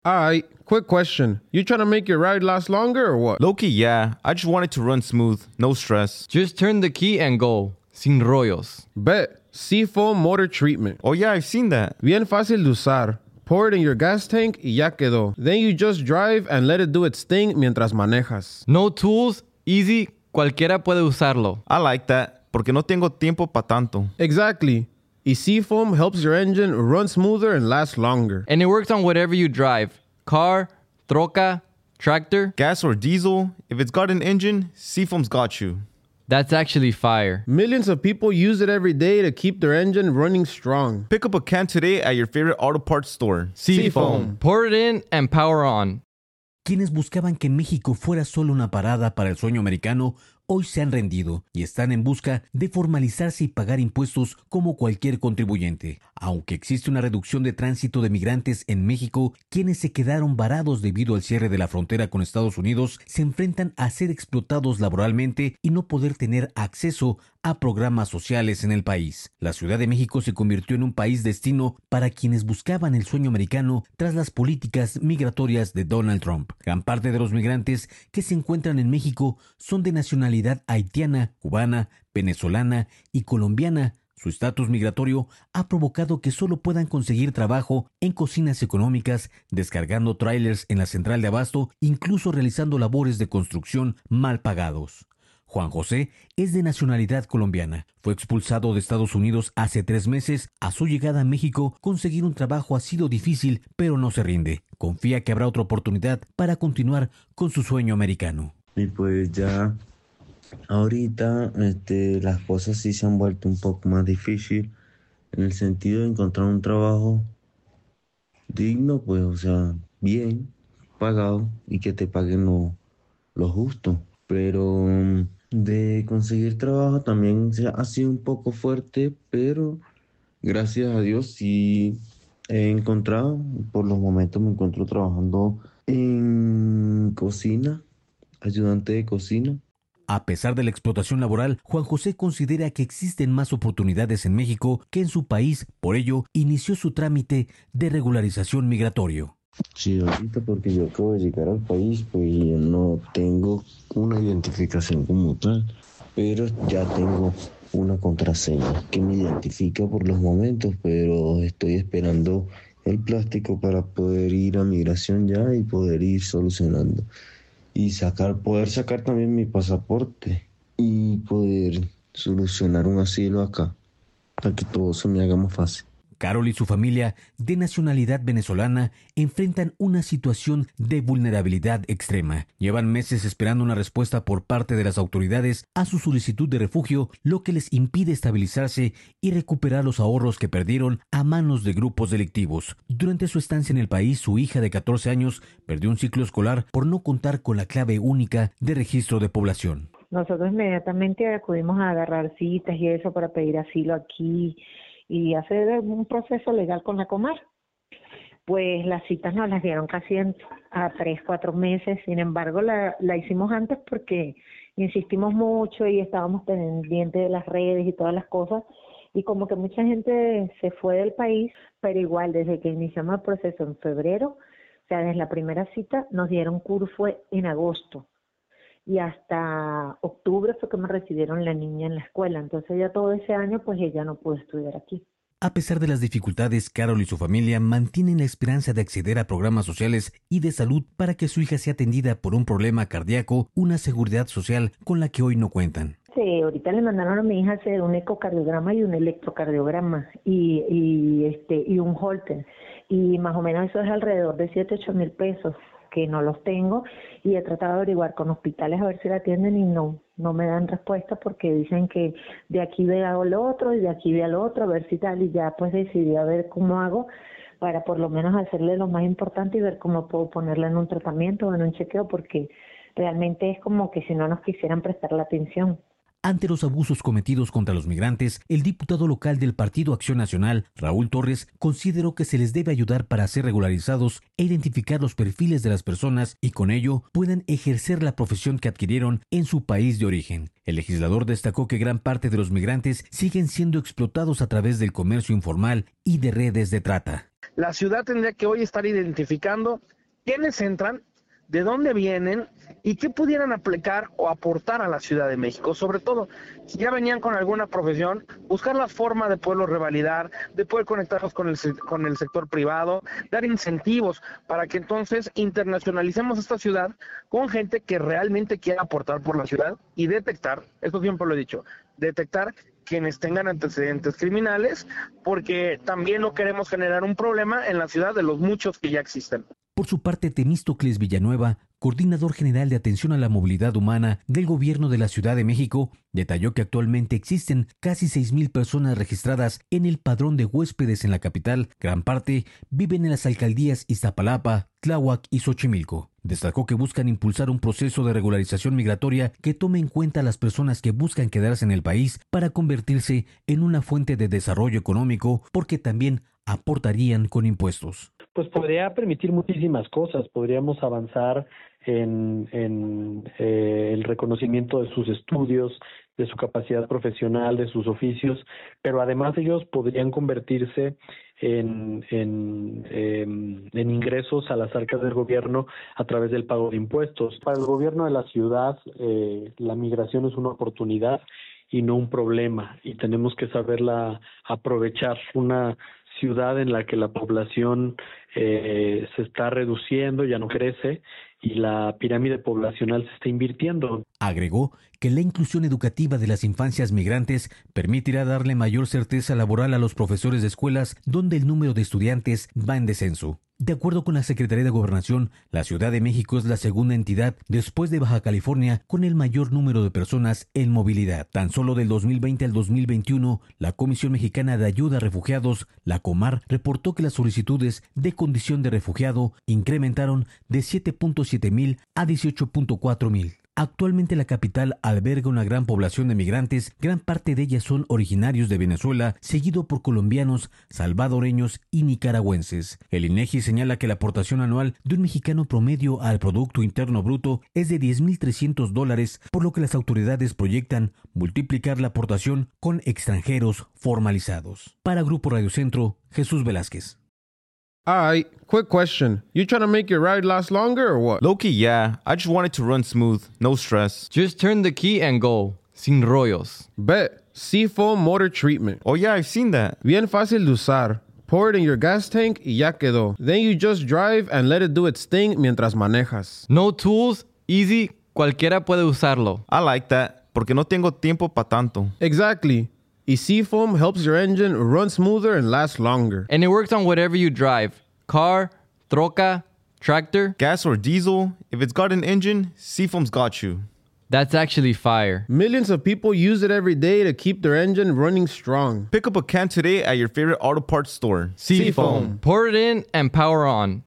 Alright, quick question. You trying to make your ride last longer or what? Low-key, yeah. I just want it to run smooth, no stress. Just turn the key and go. Sin rollos. Bet. Seafoam Motor Treatment. Oh yeah, I've seen that. Bien fácil de usar. Pour it in your gas tank y ya quedó. Then you just drive and let it do its thing mientras manejas. No tools, easy, cualquiera puede usarlo. I like that, porque no tengo tiempo pa' tanto. Exactly. Y Seafoam helps your engine run smoother and last longer. And it works on whatever you drive. Car, troca, tractor. Gas or diesel, if it's got an engine, Seafoam's got you. That's actually fire. Millions of people use it every day to keep their engine running strong. Pick up a can today at your favorite auto parts store. Seafoam. Pour it in and power on. Quienes buscaban que México fuera solo una parada para el sueño americano, hoy se han rendido y están en busca de formalizarse y pagar impuestos como cualquier contribuyente. Aunque existe una reducción de tránsito de migrantes en México, quienes se quedaron varados debido al cierre de la frontera con Estados Unidos se enfrentan a ser explotados laboralmente y no poder tener acceso a programas sociales en el país. La Ciudad de México se convirtió en un país destino para quienes buscaban el sueño americano tras las políticas migratorias de Donald Trump. Gran parte de los migrantes que se encuentran en México son de nacionalidad haitiana, cubana, venezolana y colombiana. Su estatus migratorio ha provocado que solo puedan conseguir trabajo en cocinas económicas, descargando trailers en la central de abasto, incluso realizando labores de construcción mal pagados. Juan José es de nacionalidad colombiana. Fue expulsado de Estados Unidos hace 3 meses. A su llegada a México, conseguir un trabajo ha sido difícil, pero no se rinde. Confía que habrá otra oportunidad para continuar con su sueño americano. Y pues ya ahorita las cosas sí se han vuelto un poco más difíciles en el sentido de encontrar un trabajo digno, pues, o sea, bien pagado y que te paguen lo justo. Pero de conseguir trabajo también ha sido un poco fuerte, pero gracias a Dios sí he encontrado. Por los momentos me encuentro trabajando en cocina, ayudante de cocina. A pesar de la explotación laboral, Juan José considera que existen más oportunidades en México que en su país. Por ello, inició su trámite de regularización migratorio. Sí, ahorita porque yo acabo de llegar al país, pues yo no tengo una identificación como tal, pero ya tengo una contraseña que me identifica por los momentos, pero estoy esperando el plástico para poder ir a migración ya y poder ir solucionando. Y poder sacar también mi pasaporte y poder solucionar un asilo acá, para que todo se me haga más fácil. Carol y su familia, de nacionalidad venezolana, enfrentan una situación de vulnerabilidad extrema. Llevan meses esperando una respuesta por parte de las autoridades a su solicitud de refugio, lo que les impide estabilizarse y recuperar los ahorros que perdieron a manos de grupos delictivos. Durante su estancia en el país, su hija de 14 años perdió un ciclo escolar por no contar con la clave única de registro de población. Nosotros inmediatamente acudimos a agarrar citas y eso para pedir asilo aquí y hacer un proceso legal con la Comar. Pues las citas nos las dieron casi a 3-4 meses, sin embargo la hicimos antes porque insistimos mucho y estábamos pendientes de las redes y todas las cosas, y como que mucha gente se fue del país, pero igual desde que iniciamos el proceso en febrero, o sea, desde la primera cita nos dieron CUR fue en agosto, y hasta octubre fue que me recibieron la niña en la escuela. Entonces ya todo ese año pues ella no pudo estudiar aquí. A pesar de las dificultades, Carol y su familia mantienen la esperanza de acceder a programas sociales y de salud para que su hija sea atendida por un problema cardíaco, una seguridad social con la que hoy no cuentan. Sí, ahorita le mandaron a mi hija a hacer un ecocardiograma y un electrocardiograma y un Holter, y más o menos eso es alrededor de 7-8 mil pesos, que no los tengo, y he tratado de averiguar con hospitales a ver si la atienden y no me dan respuesta porque dicen que de aquí ve a lo otro y de aquí ve al otro, a ver si tal, y ya pues decidí a ver cómo hago para por lo menos hacerle lo más importante y ver cómo puedo ponerla en un tratamiento o en un chequeo, porque realmente es como que si no nos quisieran prestar la atención. Ante los abusos cometidos contra los migrantes, el diputado local del Partido Acción Nacional, Raúl Torres, consideró que se les debe ayudar para ser regularizados e identificar los perfiles de las personas y con ello puedan ejercer la profesión que adquirieron en su país de origen. El legislador destacó que gran parte de los migrantes siguen siendo explotados a través del comercio informal y de redes de trata. La ciudad tendría que hoy estar identificando quiénes entran, de dónde vienen y qué pudieran aplicar o aportar a la Ciudad de México. Sobre todo, si ya venían con alguna profesión, buscar la forma de poderlos revalidar, de poder conectarlos con el sector privado, dar incentivos para que entonces internacionalicemos esta ciudad con gente que realmente quiera aportar por la ciudad y detectar, esto siempre lo he dicho, detectar quienes tengan antecedentes criminales, porque también no queremos generar un problema en la ciudad de los muchos que ya existen. Por su parte, Temístocles Villanueva, coordinador general de atención a la movilidad humana del Gobierno de la Ciudad de México, detalló que actualmente existen casi 6,000 personas registradas en el padrón de huéspedes en la capital. Gran parte viven en las alcaldías Iztapalapa, Tláhuac y Xochimilco. Destacó que buscan impulsar un proceso de regularización migratoria que tome en cuenta a las personas que buscan quedarse en el país para convertirse en una fuente de desarrollo económico, porque también aportarían con impuestos. Pues podría permitir muchísimas cosas. Podríamos avanzar en el reconocimiento de sus estudios, de su capacidad profesional, de sus oficios, pero además ellos podrían convertirse en ingresos a las arcas del gobierno a través del pago de impuestos. Para el gobierno de la ciudad, la migración es una oportunidad y no un problema, y tenemos que saberla aprovechar. Una ciudad en la que la población se está reduciendo, ya no crece, y la pirámide poblacional se está invirtiendo. Agregó que la inclusión educativa de las infancias migrantes permitirá darle mayor certeza laboral a los profesores de escuelas donde el número de estudiantes va en descenso. De acuerdo con la Secretaría de Gobernación, la Ciudad de México es la segunda entidad después de Baja California con el mayor número de personas en movilidad. Tan solo del 2020 al 2021, la Comisión Mexicana de Ayuda a Refugiados, la Comar, reportó que las solicitudes de condición de refugiado incrementaron de 7.7 mil a 18.4 mil. Actualmente la capital alberga una gran población de migrantes, gran parte de ellas son originarios de Venezuela, seguido por colombianos, salvadoreños y nicaragüenses. El INEGI señala que la aportación anual de un mexicano promedio al Producto Interno Bruto es de $10,300, por lo que las autoridades proyectan multiplicar la aportación con extranjeros formalizados. Para Grupo Radio Centro, Jesús Velázquez. Alright, quick question. You trying to make your ride last longer or what? Low-key, yeah. I just want it to run smooth. No stress. Just turn the key and go. Sin rollos. Bet. Seafoam Motor Treatment. Oh, yeah, I've seen that. Bien fácil de usar. Pour it in your gas tank y ya quedó. Then you just drive and let it do its thing mientras manejas. No tools, easy, cualquiera puede usarlo. I like that, porque no tengo tiempo pa' tanto. Exactly. Y Seafoam helps your engine run smoother and last longer. And it works on whatever you drive. Car, troca, tractor. Gas or diesel, if it's got an engine, Seafoam's got you. That's actually fire. Millions of people use it every day to keep their engine running strong. Pick up a can today at your favorite auto parts store. Seafoam. Pour it in and power on.